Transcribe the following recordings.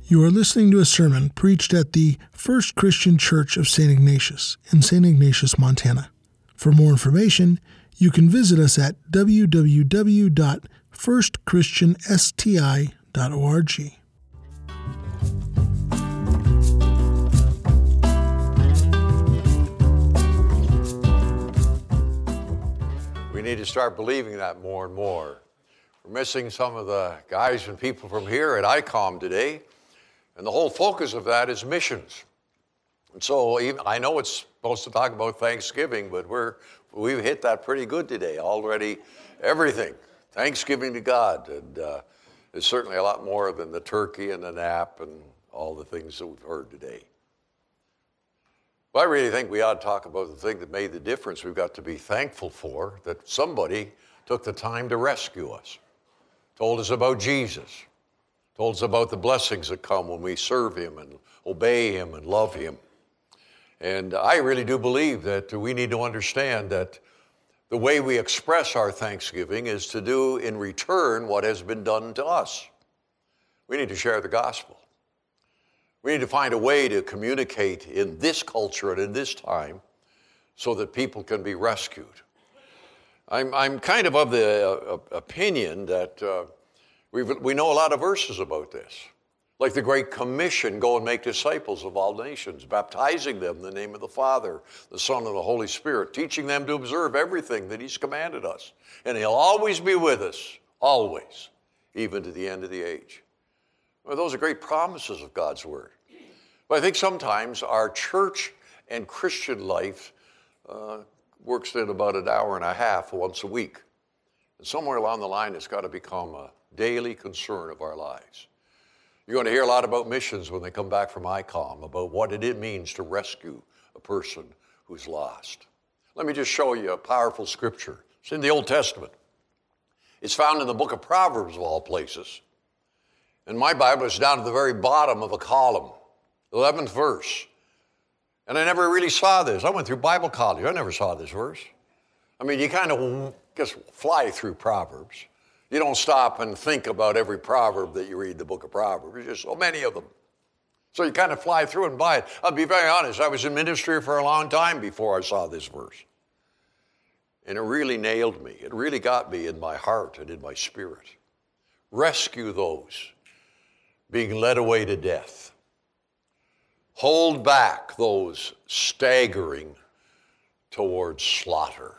You are listening to a sermon preached at the First Christian Church of St. Ignatius in St. Ignatius, Montana. For more information, you can visit us at www.firstchristiansti.org. We need to start believing that more and more. We're missing some of the guys and people from here at ICOM today, and the whole focus of that is missions. And so I know it's supposed to talk about Thanksgiving, but we've hit that pretty good today. Already everything, Thanksgiving to God, and there's certainly a lot more than the turkey and the nap and all the things that we've heard today. But I really think we ought to talk about the thing that made the difference we've got to be thankful for, that somebody took the time to rescue us, told us about Jesus, told us about the blessings that come when we serve Him and obey Him and love Him. And I really do believe that we need to understand that the way we express our thanksgiving is to do in return what has been done to us. We need to share the gospel. We need to find a way to communicate in this culture and in this time so that people can be rescued. I'm kind of the opinion that we know a lot of verses about this. Like the Great Commission, go and make disciples of all nations, baptizing them in the name of the Father, the Son, and the Holy Spirit, teaching them to observe everything that He's commanded us. And He'll always be with us, always, even to the end of the age. Well, those are great promises of God's Word. But I think sometimes our church and Christian life works in about an hour and a half once a week. And somewhere along the line, it's got to become a daily concern of our lives. You're going to hear a lot about missions when they come back from ICOM, about what it means to rescue a person who's lost. Let me just show you a powerful scripture. It's in the Old Testament. It's found in the book of Proverbs, of all places. And my Bible is down at the very bottom of a column, 11th verse. And I never really saw this. I went through Bible college. I never saw this verse. I mean, you kind of just fly through Proverbs. You don't stop and think about every proverb that you read the book of Proverbs. There's just so many of them. So you kind of fly through and by it. I'll be very honest. I was in ministry for a long time before I saw this verse. And it really nailed me. It really got me in my heart and in my spirit. Rescue those being led away to death. Hold back those staggering towards slaughter.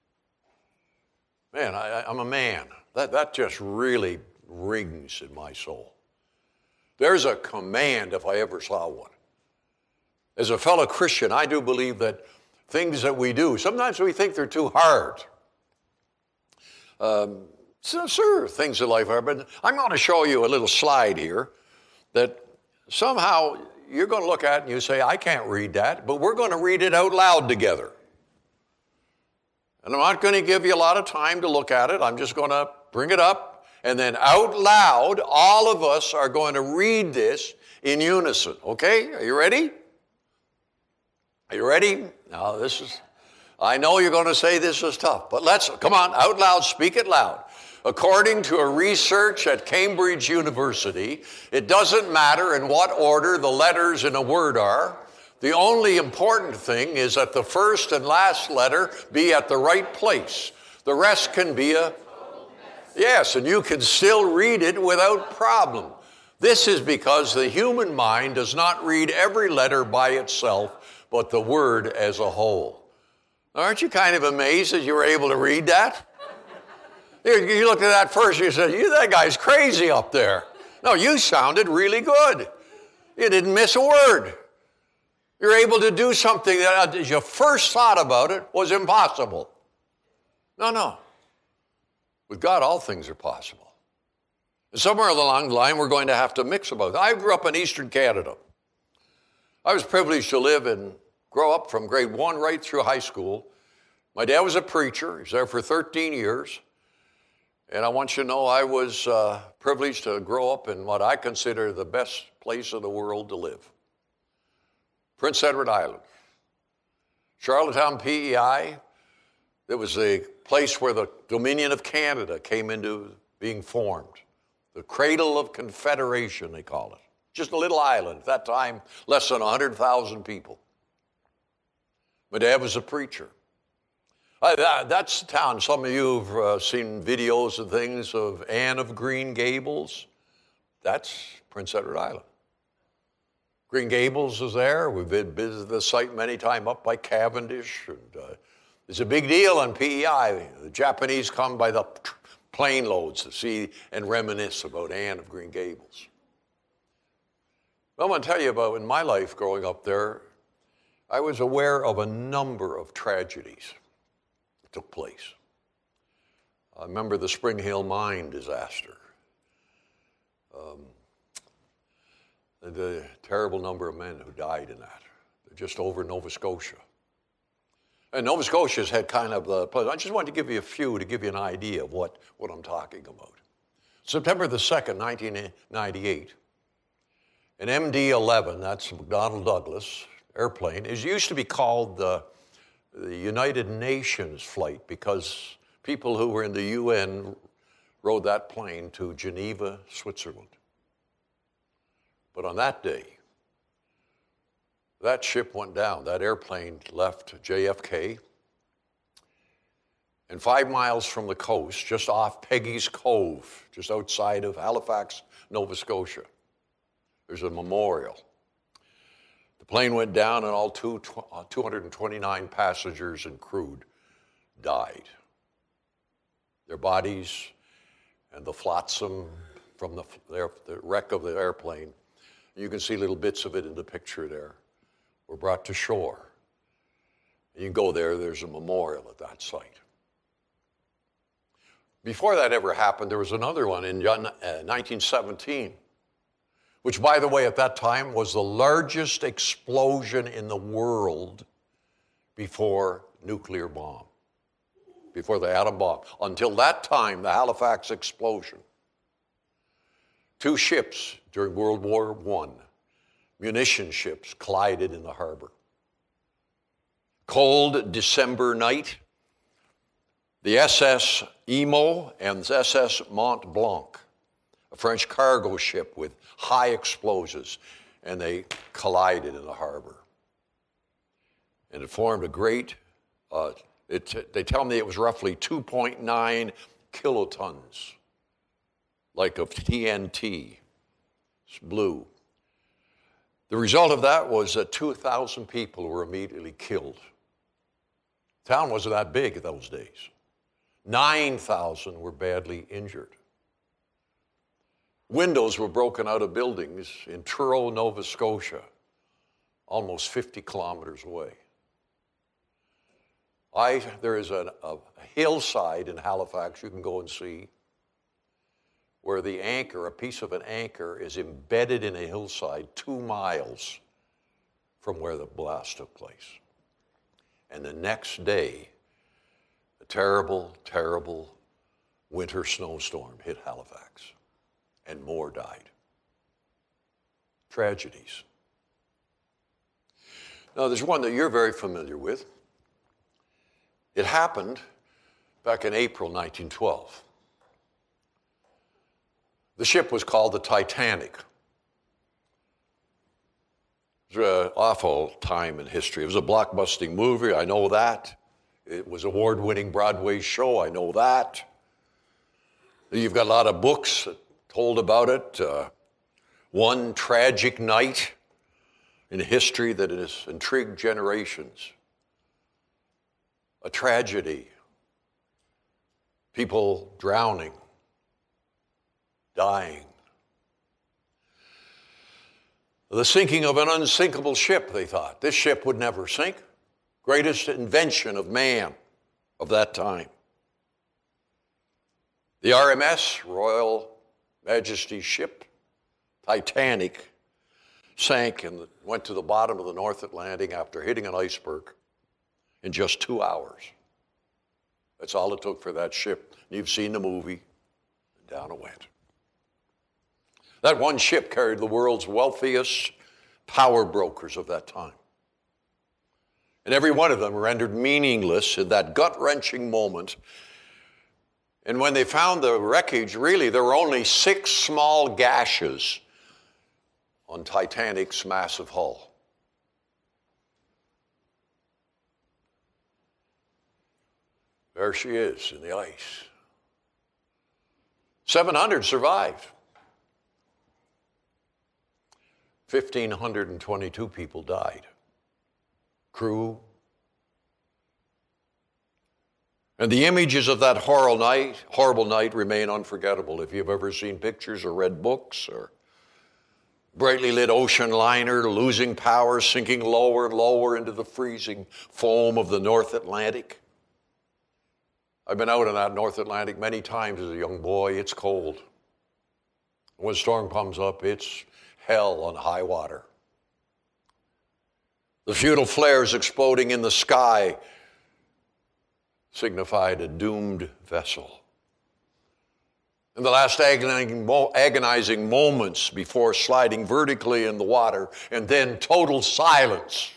Man, I'm a man. That just really rings in my soul. There's a command if I ever saw one. As a fellow Christian, I do believe that things that we do, sometimes we think they're too hard. Sure, things in life are, but I'm going to show you a little slide here that somehow you're going to look at and you say, I can't read that, but we're going to read it out loud together. And I'm not going to give you a lot of time to look at it. I'm just going to bring it up, and then out loud, all of us are going to read this in unison. Okay? Are you ready? Are you ready? Now, I know you're going to say this is tough, but come on, out loud, speak it loud. According to a research at Cambridge University, it doesn't matter in what order the letters in a word are. The only important thing is that the first and last letter be at the right place. The rest can be yes, and you can still read it without problem. This is because the human mind does not read every letter by itself, but the word as a whole. Aren't you kind of amazed that you were able to read that? You looked at that first and you said, that guy's crazy up there. No, you sounded really good. You didn't miss a word. You're able to do something that as you first thought about it was impossible. No. With God, all things are possible. And somewhere along the line, we're going to have to mix about it. I grew up in Eastern Canada. I was privileged to live and grow up from grade 1 right through high school. My dad was a preacher. He was there for 13 years. And I want you to know I was privileged to grow up in what I consider the best place in the world to live. Prince Edward Island. Charlottetown, PEI, it was a place where the Dominion of Canada came into being formed. The cradle of confederation, they call it. just a little island. At that time, less than 100,000 people. My dad was a preacher. That's the town. Some of you have seen videos and things of Anne of Green Gables. That's Prince Edward Island. Green Gables is there. We've visited the site many times up by Cavendish. And, it's a big deal on PEI. The Japanese come by the plane loads to see and reminisce about Anne of Green Gables. Well, I'm going to tell you about in my life growing up there, I was aware of a number of tragedies that took place. I remember the Spring Hill mine disaster. The terrible number of men who died in that, just over Nova Scotia. And Nova Scotia's had kind of the, I just wanted to give you a few to give you an idea of what I'm talking about. September the 2nd, 1998, an MD-11, that's McDonnell Douglas airplane, it used to be called the United Nations flight because people who were in the UN rode that plane to Geneva, Switzerland. But on that day, that ship went down. That airplane left JFK, and 5 miles from the coast, just off Peggy's Cove, just outside of Halifax, Nova Scotia, there's a memorial. The plane went down, and all 229 passengers and crew died. Their bodies and the flotsam from the wreck of the airplane, you can see little bits of it in the picture there, were brought to shore. You can go there, there's a memorial at that site. Before that ever happened, there was another one in 1917, which, by the way, at that time was the largest explosion in the world before nuclear bomb, before the atom bomb. Until that time, the Halifax explosion. 2 ships during World War I, munition ships, collided in the harbor. Cold December night, the SS Imo and the SS Mont Blanc, a French cargo ship with high explosives, and they collided in the harbor. And it formed a great, they tell me it was roughly 2.9 kilotons, like of TNT. It's blue. The result of that was that 2,000 people were immediately killed. The town wasn't that big in those days. 9,000 were badly injured. Windows were broken out of buildings in Truro, Nova Scotia, almost 50 kilometers away. There is a hillside in Halifax you can go and see where the anchor, a piece of an anchor, is embedded in a hillside 2 miles from where the blast took place. And the next day, a terrible, terrible winter snowstorm hit Halifax, and more died. Tragedies. Now, there's one that you're very familiar with. It happened back in April 1912. The ship was called the Titanic. It was an awful time in history. It was a blockbusting movie, I know that. It was an award-winning Broadway show, I know that. You've got a lot of books told about it. One tragic night in history that has intrigued generations. A tragedy. People drowning. Dying. The sinking of an unsinkable ship, they thought. This ship would never sink. Greatest invention of man of that time. The RMS, Royal Majesty's ship, Titanic, sank and went to the bottom of the North Atlantic after hitting an iceberg in just 2 hours. That's all it took for that ship. You've seen the movie, and down it went. That one ship carried the world's wealthiest power brokers of that time. And every one of them rendered meaningless in that gut-wrenching moment. And when they found the wreckage, really, there were only 6 small gashes on Titanic's massive hull. There she is in the ice. 700 survived. 1,522 people died. Crew. And the images of that horrible night remain unforgettable. If you've ever seen pictures or read books or brightly lit ocean liner losing power, sinking lower and lower into the freezing foam of the North Atlantic. I've been out in that North Atlantic many times as a young boy. It's cold. When a storm comes up, it's hell on high water. The futile flares exploding in the sky signified a doomed vessel. In the last agonizing moments before sliding vertically in the water, and then total silence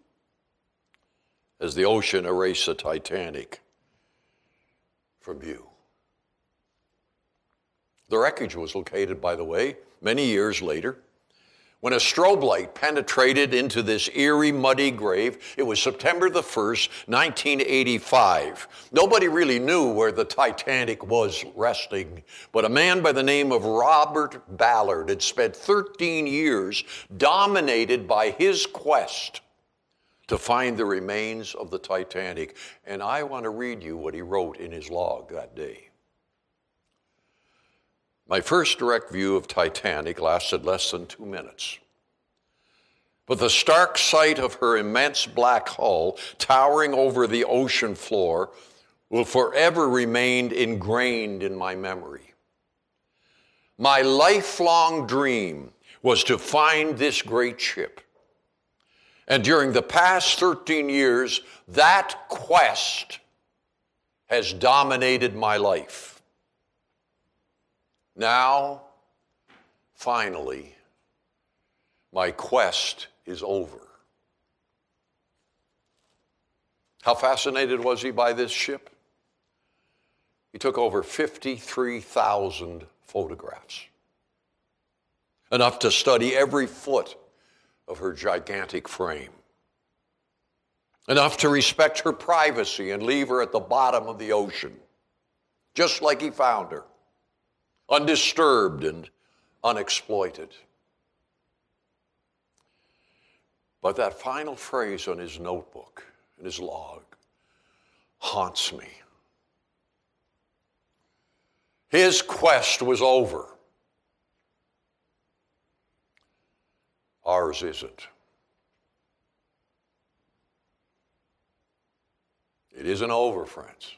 as the ocean erased the Titanic from view. The wreckage was located, by the way, many years later. When a strobe light penetrated into this eerie, muddy grave, it was September the 1st, 1985. Nobody really knew where the Titanic was resting, but a man by the name of Robert Ballard had spent 13 years dominated by his quest to find the remains of the Titanic. And I want to read you what he wrote in his log that day. My first direct view of Titanic lasted less than 2 minutes. But the stark sight of her immense black hull towering over the ocean floor will forever remain ingrained in my memory. My lifelong dream was to find this great ship. And during the past 13 years, that quest has dominated my life. Now, finally, my quest is over. How fascinated was he by this ship? He took over 53,000 photographs, enough to study every foot of her gigantic frame, enough to respect her privacy and leave her at the bottom of the ocean, just like he found her, undisturbed and unexploited. But that final phrase on his notebook, in his log, haunts me. His quest was over. Ours isn't. It isn't over, friends.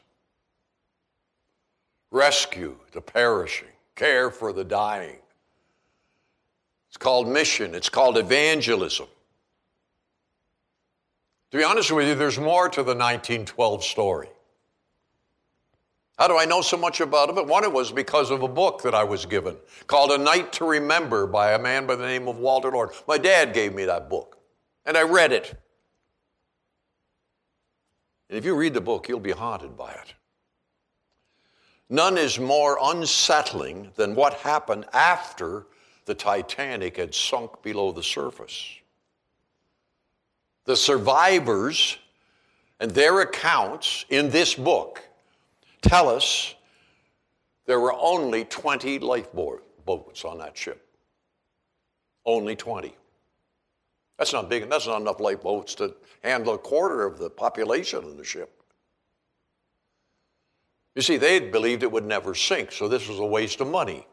Rescue the perishing, care for the dying. It's called mission. It's called evangelism. To be honest with you, there's more to the 1912 story. How do I know so much about it? One, it was because of a book that I was given called A Night to Remember by a man by the name of Walter Lord. My dad gave me that book, and I read it. And if you read the book, you'll be haunted by it. None is more unsettling than what happened after the Titanic had sunk below the surface. The survivors and their accounts in this book tell us there were only 20 lifeboats on that ship. Only 20. That's not big, that's not enough lifeboats to handle a quarter of the population of the ship. You see, they had believed it would never sink, so this was a waste of money.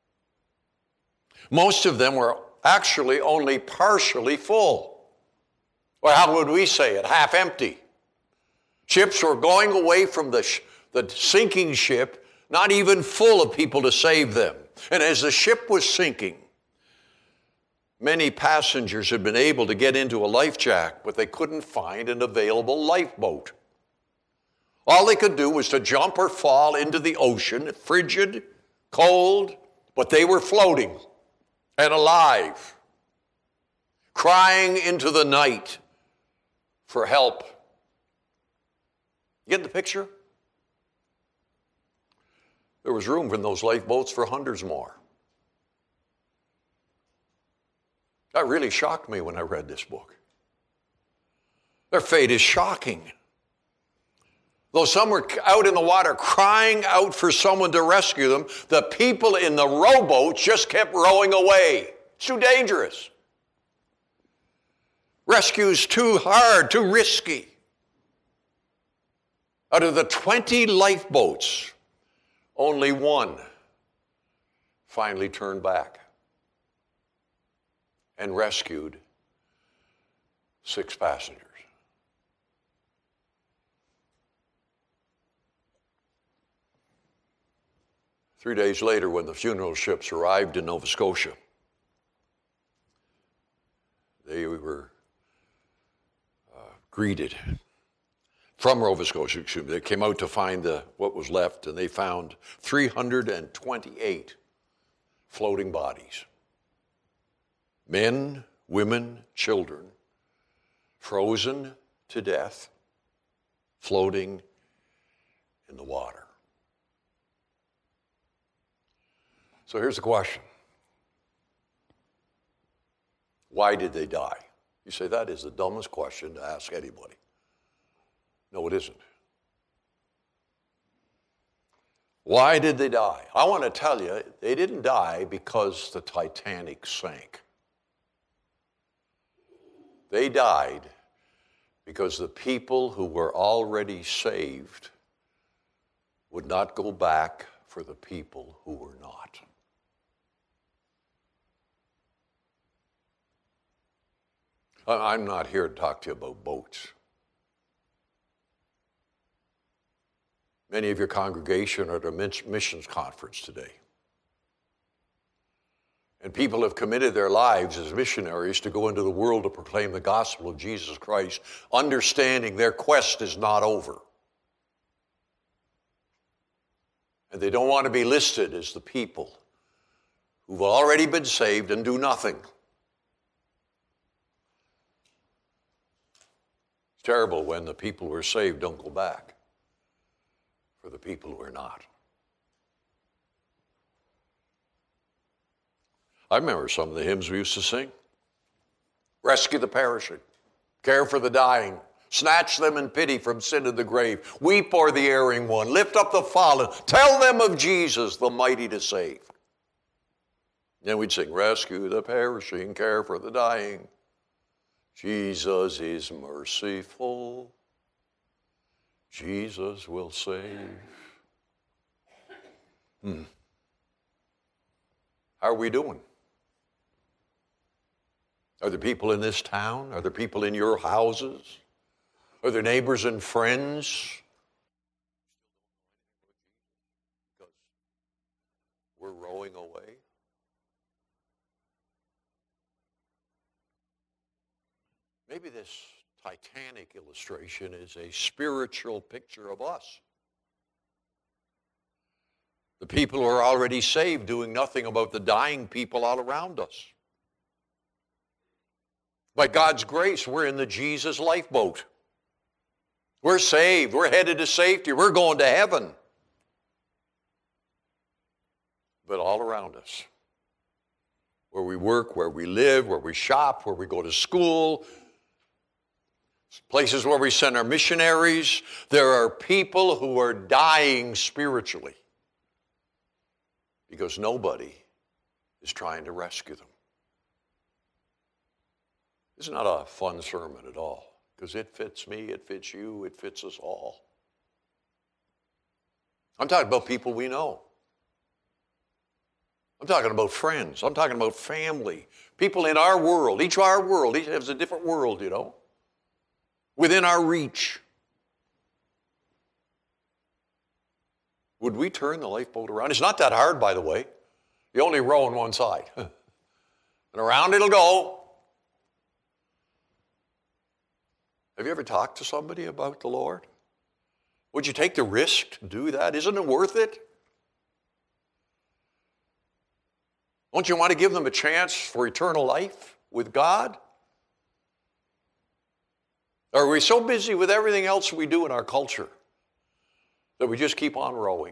Most of them were actually only partially full. Or how would we say it? Half empty. Ships were going away from the sinking ship, not even full of people to save them. And as the ship was sinking, many passengers had been able to get into a life jacket, but they couldn't find an available lifeboat. All they could do was to jump or fall into the ocean, frigid, cold, but they were floating and alive, crying into the night for help. You get the picture? There was room in those lifeboats for hundreds more. That really shocked me when I read this book. Their fate is shocking. Though some were out in the water crying out for someone to rescue them, the people in the rowboats just kept rowing away. It's too dangerous. Rescue's too hard, too risky. Out of the 20 lifeboats, only one finally turned back and rescued 6 passengers. Three days later, when the funeral ships arrived in Nova Scotia, they were greeted from Nova Scotia. They came out to find what was left, and they found 328 floating bodies. Men, women, children, frozen to death, floating in the water. So here's the question. Why did they die? You say, that is the dumbest question to ask anybody. No, it isn't. Why did they die? I want to tell you, they didn't die because the Titanic sank. They died because the people who were already saved would not go back for the people who were not. I'm not here to talk to you about boats. Many of your congregation are at a missions conference today. And people have committed their lives as missionaries to go into the world to proclaim the gospel of Jesus Christ, understanding their quest is not over. And they don't want to be listed as the people who've already been saved and do nothing. It's terrible when the people who are saved don't go back for the people who are not. I remember some of the hymns we used to sing. Rescue the perishing, care for the dying, snatch them in pity from sin and the grave, weep o'er the erring one, lift up the fallen, tell them of Jesus, the mighty to save. Then we'd sing, rescue the perishing, care for the dying. Jesus is merciful. Jesus will save. How are we doing? Are there people in this town? Are there people in your houses? Are there neighbors and friends? Because we're rowing away. Maybe this Titanic illustration is a spiritual picture of us. The people who are already saved doing nothing about the dying people all around us. By God's grace, we're in the Jesus lifeboat. We're saved. We're headed to safety. We're going to heaven. But all around us, where we work, where we live, where we shop, where we go to school, places where we send our missionaries, there are people who are dying spiritually because nobody is trying to rescue them. It's not a fun sermon at all because it fits me, it fits you, it fits us all. I'm talking about people we know. I'm talking about friends. I'm talking about family. People in our world. Each has a different world, you know. Within our reach. Would we turn the lifeboat around? It's not that hard, by the way. You only row on one side. And around it'll go. Have you ever talked to somebody about the Lord? Would you take the risk to do that? Isn't it worth it? Don't you want to give them a chance for eternal life with God? Or are we so busy with everything else we do in our culture that we just keep on rowing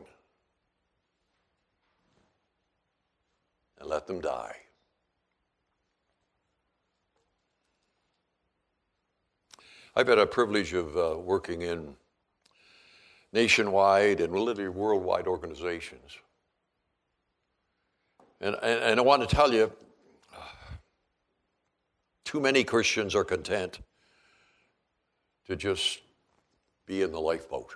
and let them die? I've had a privilege of working in nationwide and literally worldwide organizations. And I want to tell you, too many Christians are content to just be in the lifeboat.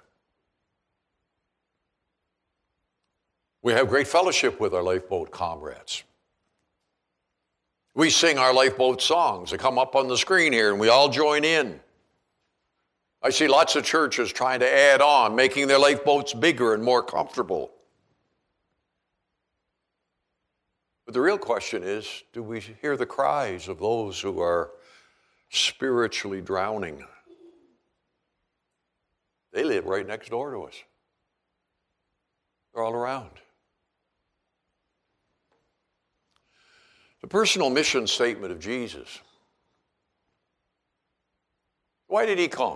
We have great fellowship with our lifeboat comrades. We sing our lifeboat songs. They come up on the screen here, and we all join in. I see lots of churches trying to add on, making their lifeboats bigger and more comfortable. But the real question is, do we hear the cries of those who are spiritually drowning? They live right next door to us. They're all around. The personal mission statement of Jesus. Why did he come?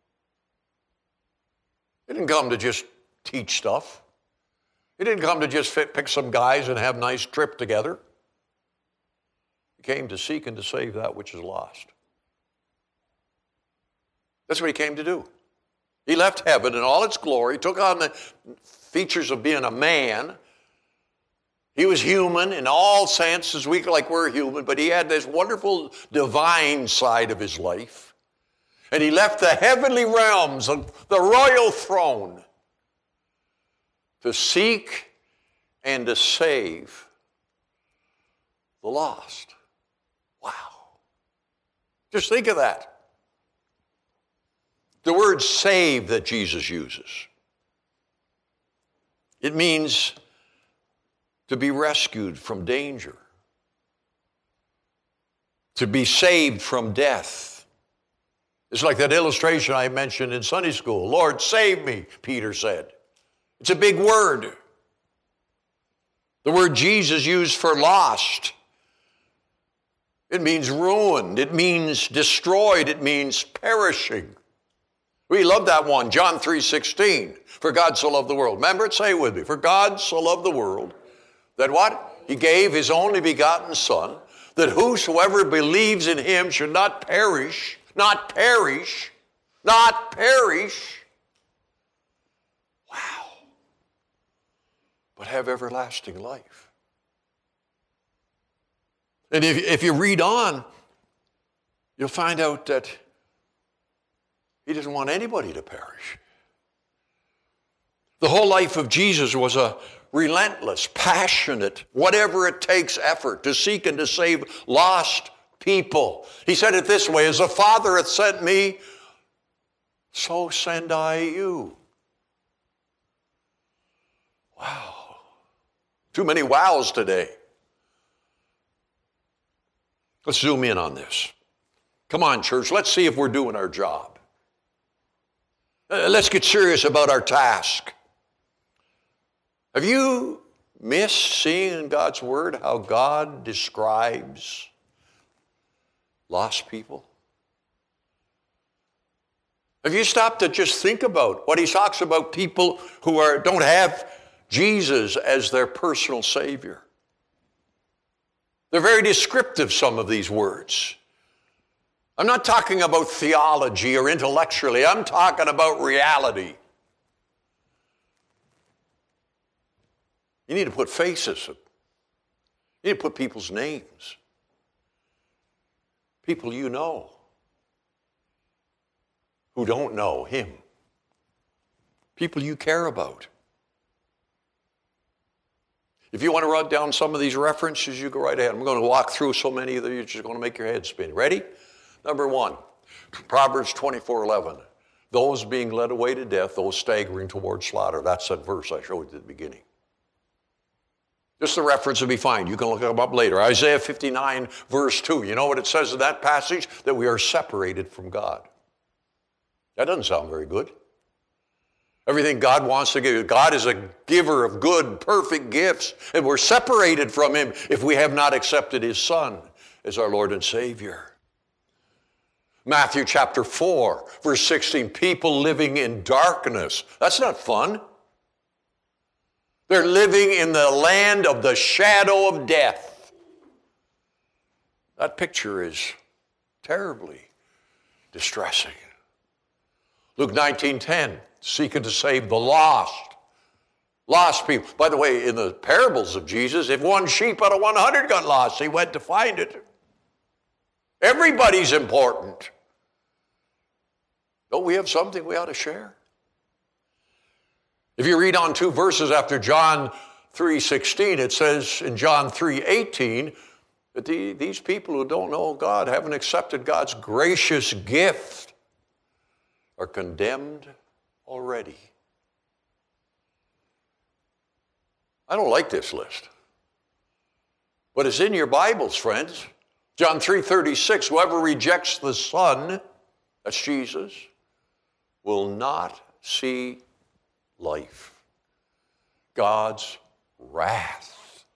He didn't come to just teach stuff. He didn't come to just pick some guys and have a nice trip together. He came to seek and to save that which is lost. That's what he came to do. He left heaven in all its glory, took on the features of being a man. He was human in all senses, like we're human, but he had this wonderful divine side of his life. And he left the heavenly realms of the royal throne to seek and to save the lost. Wow. Just think of that. The word save that Jesus uses, it means to be rescued from danger, to be saved from death. It's like that illustration I mentioned in Sunday school. Lord, save me, Peter said. It's a big word. The word Jesus used for lost, it means ruined. It means destroyed. It means perishing. We love that one, John 3:16. For God so loved the world. Remember it? Say it with me. For God so loved the world that what? He gave his only begotten Son, that whosoever believes in him should not perish, not perish. Wow. But have everlasting life. And if you read on, you'll find out that he doesn't want anybody to perish. The whole life of Jesus was a relentless, passionate, whatever it takes effort to seek and to save lost people. He said it this way, as the Father hath sent me, so send I you. Wow. Too many wows today. Let's zoom in on this. Come on, church, let's see if we're doing our job. Let's get serious about our task. Have you missed seeing in God's Word how God describes lost people? Have you stopped to just think about what he talks about people who don't have Jesus as their personal Savior? They're very descriptive, some of these words. I'm not talking about theology or intellectually. I'm talking about reality. You need to put faces. You need to put people's names. People you know who don't know him. People you care about. If you want to write down some of these references, you go right ahead. I'm going to walk through so many that you're just going to make your head spin. Ready? Number one, Proverbs 24:11. Those being led away to death, those staggering towards slaughter. That's that verse I showed you at the beginning. Just the reference will be fine. You can look them up later. Isaiah 59, verse 2. You know what it says in that passage? That we are separated from God. That doesn't sound very good. Everything God wants to give. God is a giver of good, perfect gifts. And we're separated from him if we have not accepted his Son as our Lord and Savior. Matthew chapter 4, verse 16. People living in darkness. That's not fun. They're living in the land of the shadow of death. That picture is terribly distressing. Luke 19:10, seeking to save the lost. Lost people. By the way, in the parables of Jesus, if one sheep out of 100 got lost, he went to find it. Everybody's important. Don't we have something we ought to share? If you read on 2 verses after John 3:16, it says in John 3:18 that these people who don't know God, haven't accepted God's gracious gift, are condemned already. I don't like this list. But it's in your Bibles, friends. John 3:36, whoever rejects the Son, that's Jesus, will not see life. God's wrath.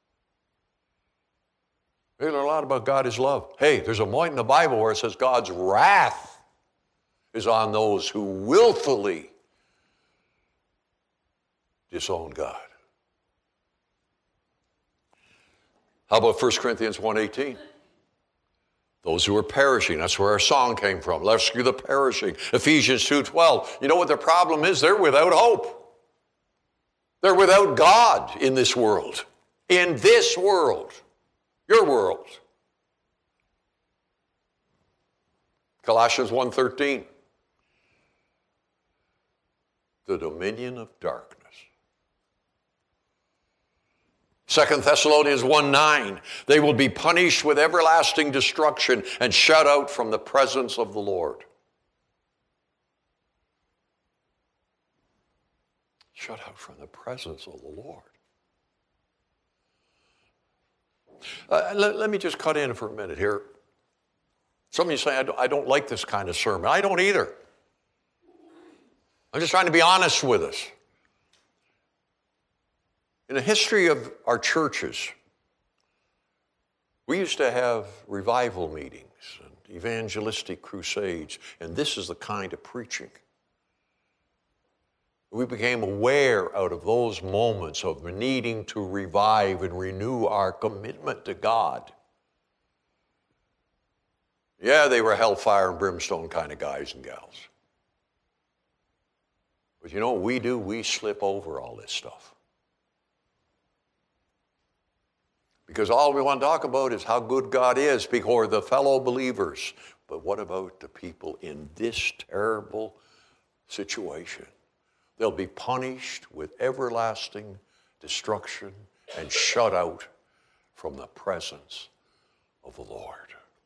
We learn a lot about God is love. Hey, there's a point in the Bible where it says God's wrath is on those who willfully disown God. How about 1 Corinthians 1:18? Those who are perishing, that's where our song came from. Rescue the perishing. Ephesians 2:12. You know what their problem is? They're without hope. They're without God in this world. In this world. Your world. Colossians 1:13. The dominion of darkness. 2 Thessalonians 1:9, they will be punished with everlasting destruction and shut out from the presence of the Lord. Shut out from the presence of the Lord. Let me just cut in for a minute here. Some of you say, I don't like this kind of sermon. I don't either. I'm just trying to be honest with us. In the history of our churches, we used to have revival meetings and evangelistic crusades, and this is the kind of preaching. We became aware out of those moments of needing to revive and renew our commitment to God. Yeah, they were hellfire and brimstone kind of guys and gals. But you know what we do? We slip over all this stuff. Because all we want to talk about is how good God is before the fellow believers. But what about the people in this terrible situation? They'll be punished with everlasting destruction and shut out from the presence of the Lord.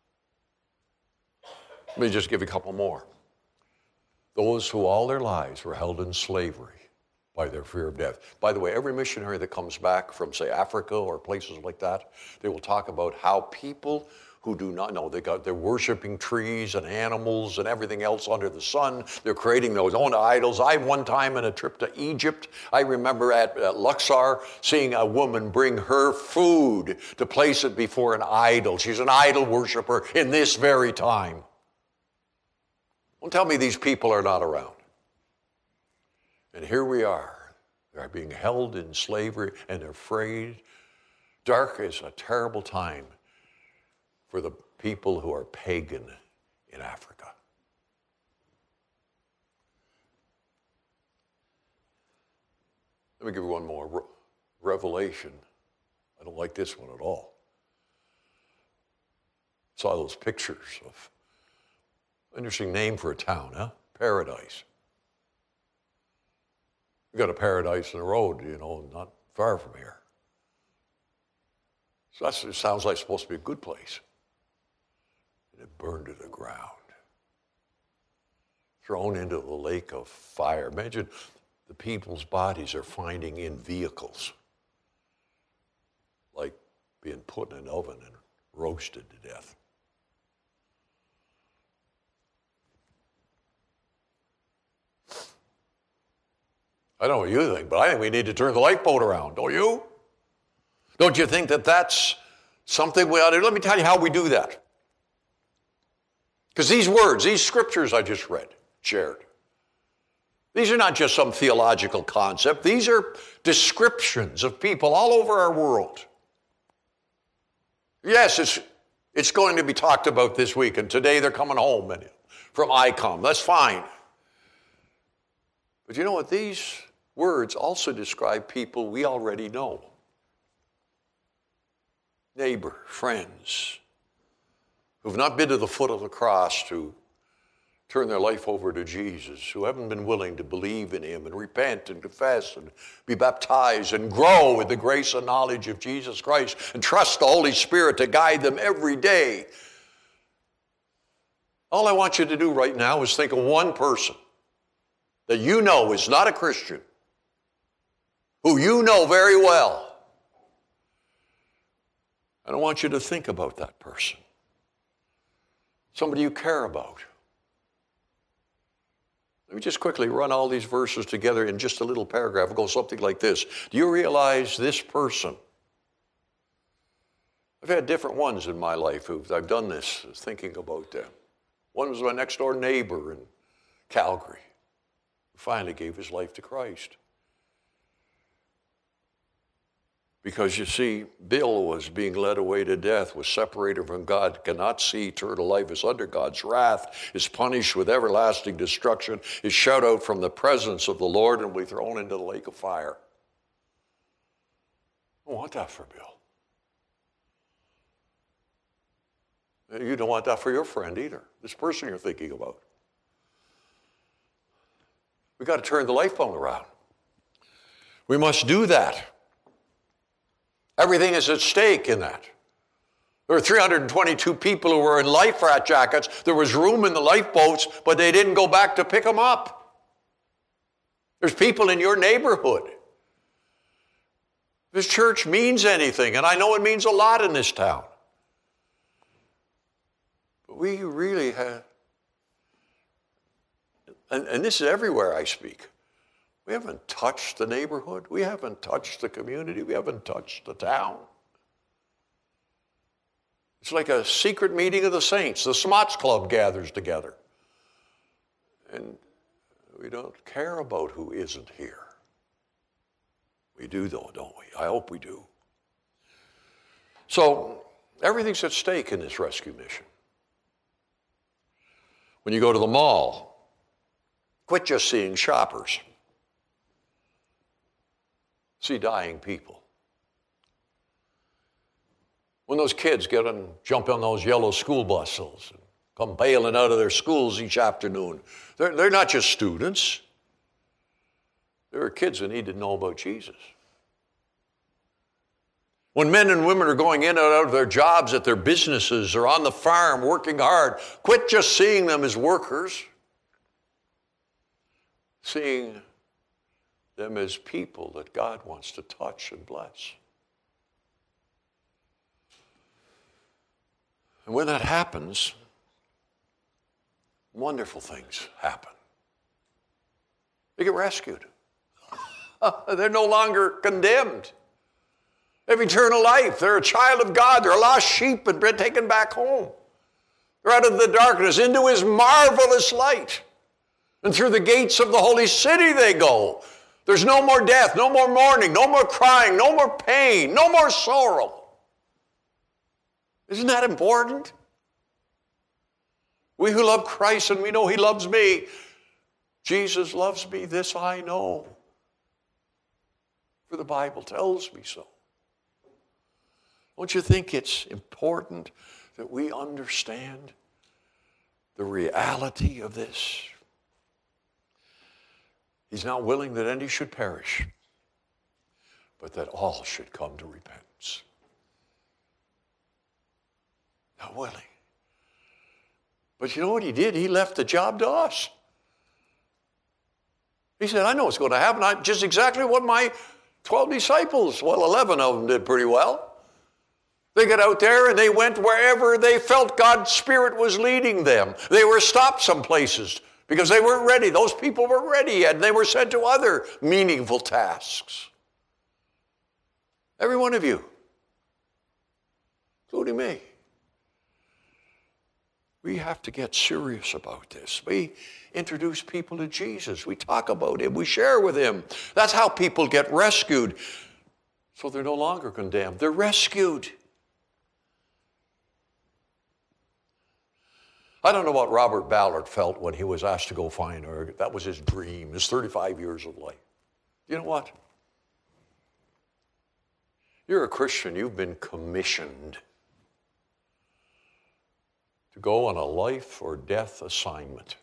Let me just give you a couple more. Those who all their lives were held in slavery by their fear of death. By the way, every missionary that comes back from, say, Africa or places like that, they will talk about how people who do not know, they're worshiping trees and animals and everything else under the sun. They're creating those own idols. One time in a trip to Egypt, I remember at Luxor seeing a woman bring her food to place it before an idol. She's an idol worshiper in this very time. Don't tell me these people are not around. And here we are. They're being held in slavery and they're afraid. Dark is a terrible time for the people who are pagan in Africa. Let me give you one more. Revelation. I don't like this one at all. Saw those pictures of, interesting name for a town, huh? Paradise. We got a paradise in the road, not far from here. So it sounds like it's supposed to be a good place. And it burned to the ground. Thrown into the lake of fire. Imagine the people's bodies are finding in vehicles. Like being put in an oven and roasted to death. I don't know what you think, but I think we need to turn the lifeboat around, don't you? Don't you think that that's something we ought to do? Let me tell you how we do that. Because these words, these scriptures I just shared, these are not just some theological concept. These are descriptions of people all over our world. Yes, it's going to be talked about this week, and today they're coming home from ICOM. That's fine. But you know what? These words also describe people we already know. Neighbor, friends, who've not been to the foot of the cross to turn their life over to Jesus, who haven't been willing to believe in him and repent and confess and be baptized and grow in the grace and knowledge of Jesus Christ and trust the Holy Spirit to guide them every day. All I want you to do right now is think of one person that you know is not a Christian, who you know very well. And I want you to think about that person. Somebody you care about. Let me just quickly run all these verses together in just a little paragraph. It goes something like this. Do you realize this person? I've had different ones in my life who I've done this, thinking about them. One was my next door neighbor in Calgary, who finally gave his life to Christ. Because you see, Bill was being led away to death, was separated from God, cannot see eternal life, is under God's wrath, is punished with everlasting destruction, is shut out from the presence of the Lord and will be thrown into the lake of fire. I don't want that for Bill. You don't want that for your friend either, this person you're thinking about. We've got to turn the lifeboat around. We must do that. Everything is at stake in that. There were 322 people who were in life raft jackets. There was room in the lifeboats, but they didn't go back to pick them up. There's people in your neighborhood. This church means anything, and I know it means a lot in this town. But we really have, and this is everywhere I speak, we haven't touched the neighborhood. We haven't touched the community. We haven't touched the town. It's like a secret meeting of the saints. The Smots Club gathers together. And we don't care about who isn't here. We do, though, don't we? I hope we do. So everything's at stake in this rescue mission. When you go to the mall, quit just seeing shoppers. See dying people. When those kids jump on those yellow school buses and come bailing out of their schools each afternoon, they're not just students. There are kids that need to know about Jesus. When men and women are going in and out of their jobs at their businesses or on the farm working hard, quit just seeing them as workers. Seeing them as people that God wants to touch and bless. And when that happens, wonderful things happen. They get rescued. They're no longer condemned. They have eternal life. They're a child of God. They're a lost sheep and been taken back home. They're out of the darkness into his marvelous light. And through the gates of the holy city they go. There's no more death, no more mourning, no more crying, no more pain, no more sorrow. Isn't that important? We who love Christ and we know he loves me. Jesus loves me, this I know. For the Bible tells me so. Don't you think it's important that we understand the reality of this? He's not willing that any should perish, but that all should come to repentance. Not willing. But you know what he did? He left the job to us. He said, I know what's going to happen. Just exactly what my 12 disciples, 11 of them did pretty well. They got out there and they went wherever they felt God's Spirit was leading them. They were stopped some places because they weren't ready. Those people weren't ready yet, and they were sent to other meaningful tasks. Every one of you, including me. We have to get serious about this. We introduce people to Jesus. We talk about him. We share with him. That's how people get rescued. So they're no longer condemned. They're rescued. I don't know what Robert Ballard felt when he was asked to go find her. That was his dream, his 35 years of life. You know what? You're a Christian. You've been commissioned to go on a life or death assignment.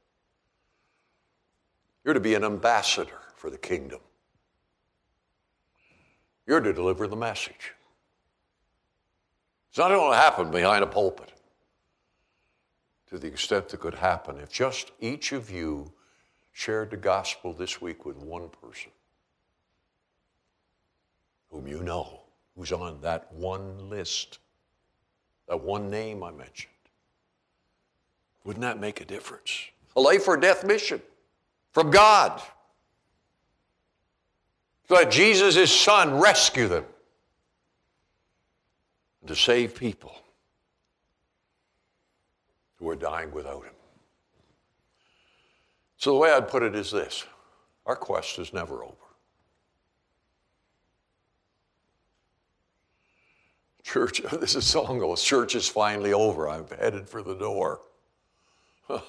You're to be an ambassador for the kingdom. You're to deliver the message. It's not going to happen behind a pulpit to the extent that could happen if just each of you shared the gospel this week with one person whom you know, who's on that one list, that one name I mentioned. Wouldn't that make a difference? A life or death mission from God. So that Jesus, his son, rescue them and to save people who are dying without him. So the way I'd put it is this: our quest is never over. Church, this is a song goes, church is finally over. I'm headed for the door. No.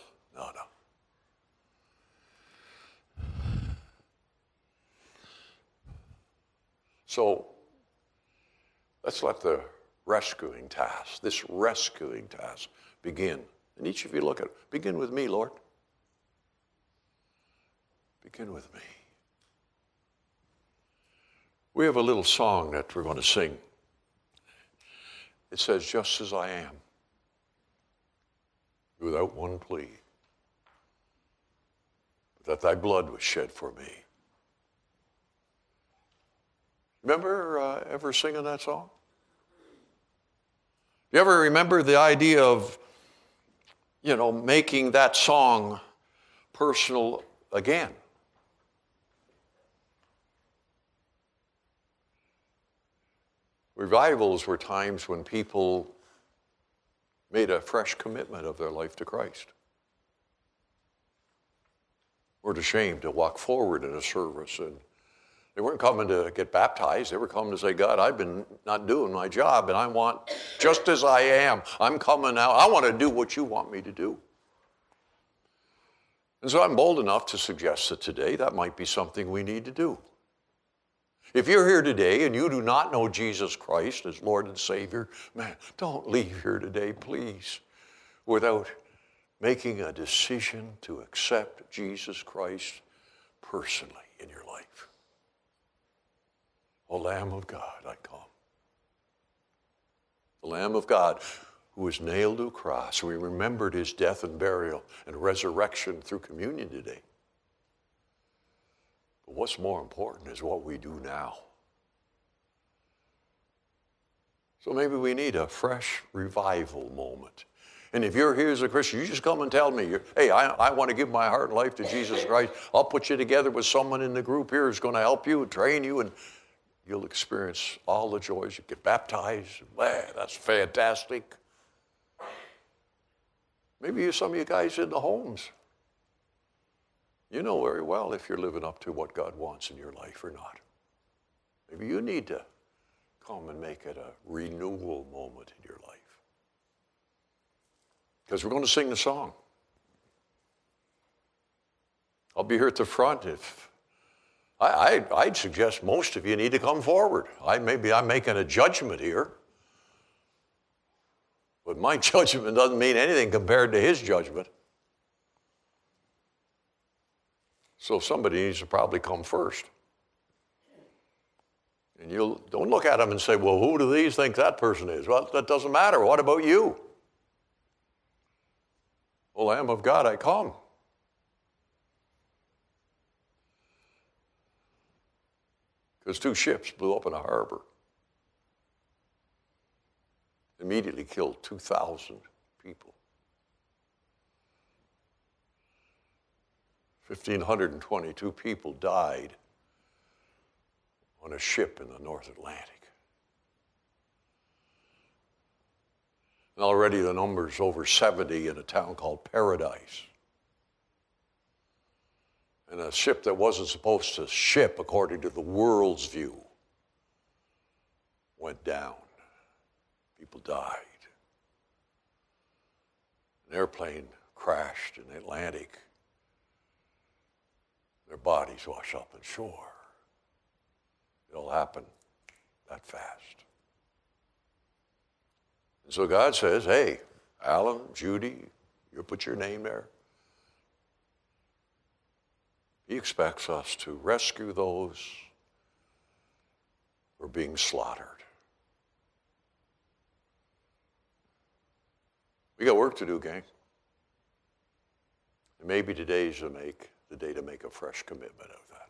So let's let the rescuing task, this rescuing task, begin. And each of you look at it. Begin with me, Lord. Begin with me. We have a little song that we're going to sing. It says, just as I am, without one plea, that thy blood was shed for me. Remember ever singing that song? You ever remember the idea of, making that song personal again? Revivals were times when people made a fresh commitment of their life to Christ. Weren't ashamed to walk forward in a service, and they weren't coming to get baptized. They were coming to say, God, I've been not doing my job, and I want, just as I am, I'm coming out. I want to do what you want me to do. And so I'm bold enough to suggest that today that might be something we need to do. If you're here today and you do not know Jesus Christ as Lord and Savior, man, don't leave here today, please, without making a decision to accept Jesus Christ personally in your life. O Lamb of God, I come. The Lamb of God who was nailed to a cross. We remembered his death and burial and resurrection through communion today. But what's more important is what we do now. So maybe we need a fresh revival moment. And if you're here as a Christian, you just come and tell me, hey, I want to give my heart and life to Jesus Christ. I'll put you together with someone in the group here who's going to help you and train you, and you'll experience all the joys. You get baptized. Man, that's fantastic. Maybe some of you guys in the homes. You know very well if you're living up to what God wants in your life or not. Maybe you need to come and make it a renewal moment in your life. Because we're going to sing the song. I'll be here at the front. If I'd suggest most of you need to come forward. Maybe I'm making a judgment here. But my judgment doesn't mean anything compared to his judgment. So somebody needs to probably come first. And you don't look at them and say, well, who do these think that person is? Well, that doesn't matter. What about you? O Lamb of God, I come. Because 2 ships blew up in a harbor. Immediately killed 2,000 people. 1,522 people died on a ship in the North Atlantic. And already the number's over 70 in a town called Paradise. And a ship that wasn't supposed to ship according to the world's view went down. People died. An airplane crashed in the Atlantic. Their bodies wash up on shore. It'll happen that fast. And so God says, hey, Alan, Judy, you put your name there. He expects us to rescue those who are being slaughtered. We got work to do, gang. And maybe today's the day to make a fresh commitment of that.